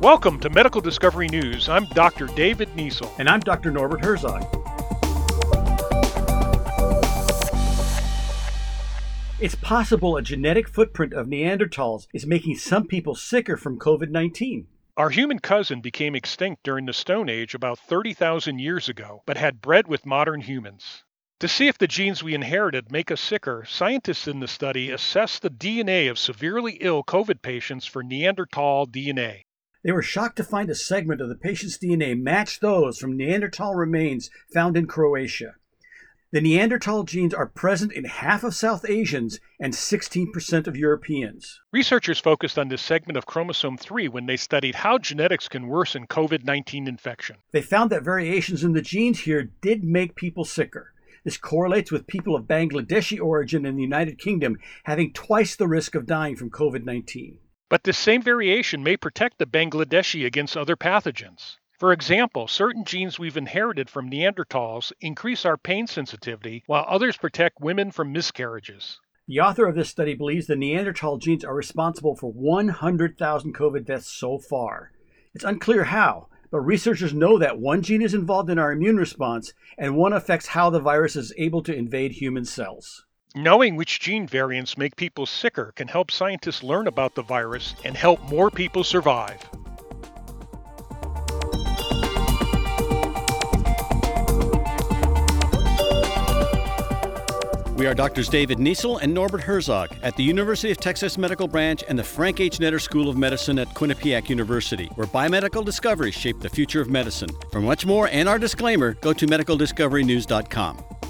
Welcome to Medical Discovery News. I'm Dr. David Niesel. And I'm Dr. Norbert Herzog. It's possible a genetic footprint of Neanderthals is making some people sicker from COVID-19. Our human cousin became extinct during the Stone Age about 30,000 years ago, but had bred with modern humans. To see if the genes we inherited make us sicker, scientists in the study assessed the DNA of severely ill COVID patients for Neanderthal DNA. They were shocked to find a segment of the patient's DNA match those from Neanderthal remains found in Croatia. The Neanderthal genes are present in half of South Asians and 16% of Europeans. Researchers focused on this segment of chromosome 3 when they studied how genetics can worsen COVID-19 infection. They found that variations in the genes here did make people sicker. This correlates with people of Bangladeshi origin in the United Kingdom having twice the risk of dying from COVID-19. But this same variation may protect the Bangladeshi against other pathogens. For example, certain genes we've inherited from Neanderthals increase our pain sensitivity, while others protect women from miscarriages. The author of this study believes the Neanderthal genes are responsible for 100,000 COVID deaths so far. It's unclear how, but researchers know that one gene is involved in our immune response, and one affects how the virus is able to invade human cells. Knowing which gene variants make people sicker can help scientists learn about the virus and help more people survive. We are Drs. David Niesel and Norbert Herzog at the University of Texas Medical Branch and the Frank H. Netter School of Medicine at Quinnipiac University, where biomedical discoveries shape the future of medicine. For much more and our disclaimer, go to medicaldiscoverynews.com.